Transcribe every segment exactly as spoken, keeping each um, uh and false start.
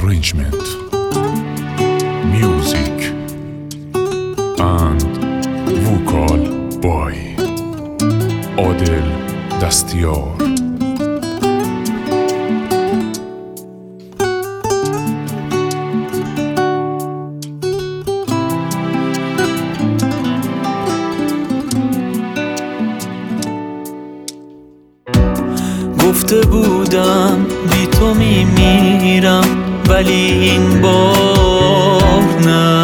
arrangement, music and vocal by عادل دستیار. گفته بودم بی تو میمیرم، ولی این بار نه.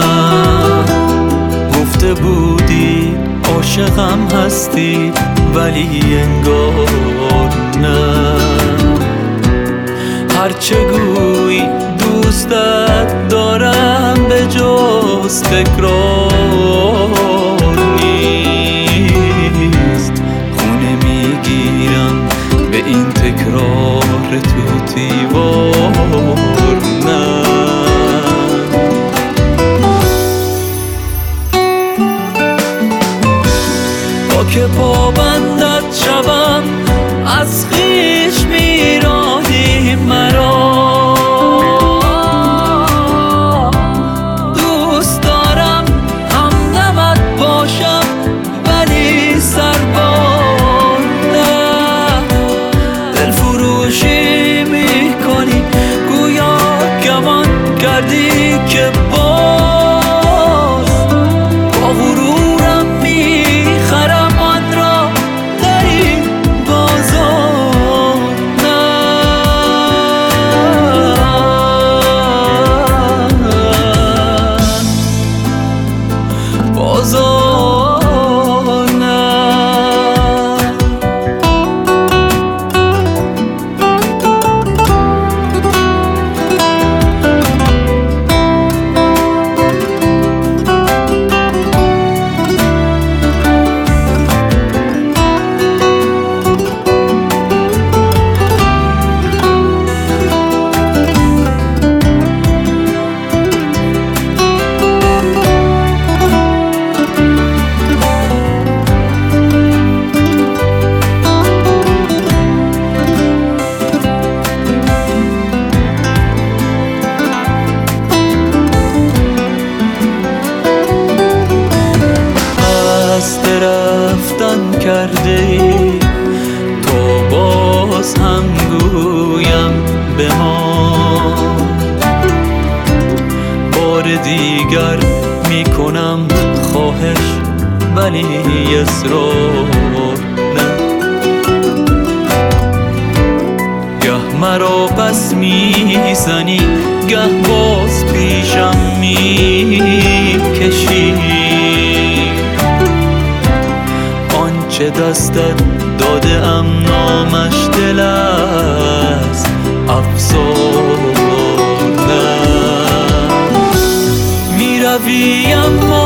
گفته بودی عاشقم هستی، ولی انگار نه. هرچه گویی دوستت دارم، به جز تکرار نیست. خونه میگیرم به این تکرار توتی وار نه. با که پابندت شوم، از خویش میرانی مرا. دوست دارم همدمت باشم، ولی سربار نه. دل فروشی میکنی، گویا گمان کردی که باز با غرورم میخرم آن را در این بازار نه. بازار نه. رفتن کرده ای تو، باز هم گویم به ما. بار دیگر میکنم خواهش، ولی اصرار نه. گه مرا پس میزنی، گه باز پیشم میکشی. چه دستت داده ام نامش دل است، افسانه. می روی اما